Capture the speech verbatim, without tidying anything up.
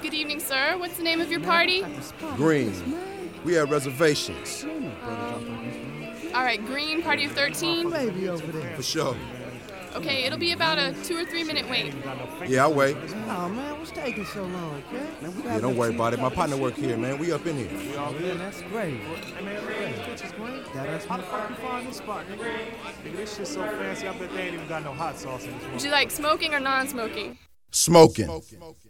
Good evening, sir. What's the name of your party? Green. We have reservations. Um, all right, Green, party of thirteen. For sure. Okay, it'll be about a two or three minute wait. Yeah, I'll wait. Oh, man, what's taking so long, okay? Yeah, don't worry about it. My partner work here, man. We up in here. We all good. That's great. Hey, man, this picture's great. How the fuck you find this spot, nigga? Nigga, this shit's so fancy, I bet they ain't even got no hot sauce in this one. Would you like smoking or non-smoking? Smoking.